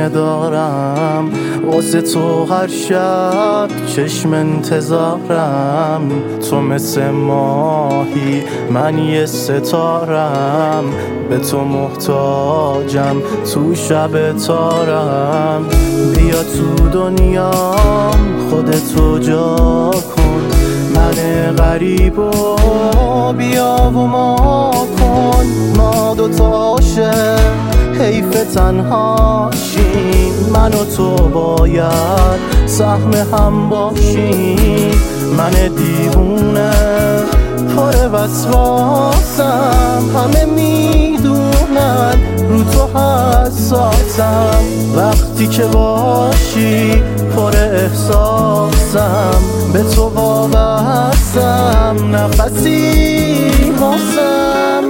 سینه دارم، واسه تو هر شب چشم انتظارم. تو مثل ماهی، من یه ستارم، به تو محتاجم تو شب تارم. بیا تو دنیام خودتو جا کن، من غریبو بیا و ما کن. ما دوتا عاشق حیف تنهاشیم، من و تو باید سهم هم باشیم. من دیوونه پر وسواسم، همه میدونن رو تو حساسم. وقتی که باشی پر احساسم، به تو وابستم، نفسی واسم.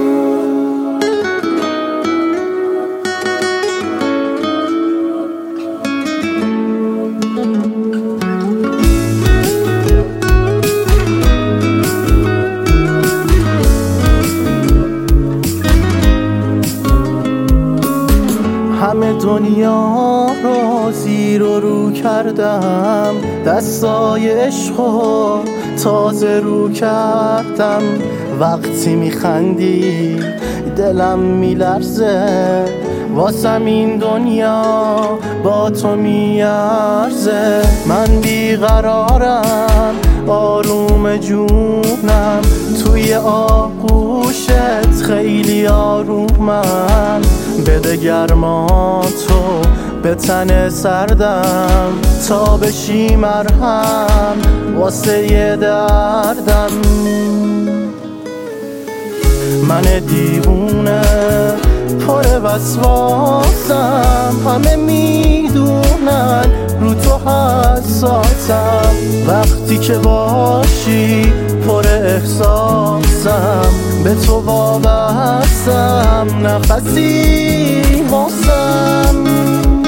همه دنیا رو زیر و رو کردم، دستای عشقو تازه رو کردم. وقتی میخندی دلم میلرزه، واسم این دنیا با تو میارزه. من بیقرارم آروم جونم، توی آغوشت خیلی آرومم. بده گرماتو به تن سردم، تا بشی مرهم واسه یه دردم. من دیوونه پر وسواسم، همه میدونن رو تو حساسم. وقتی که باشی پر احساسم، به تو وابستم، نفسی واسم.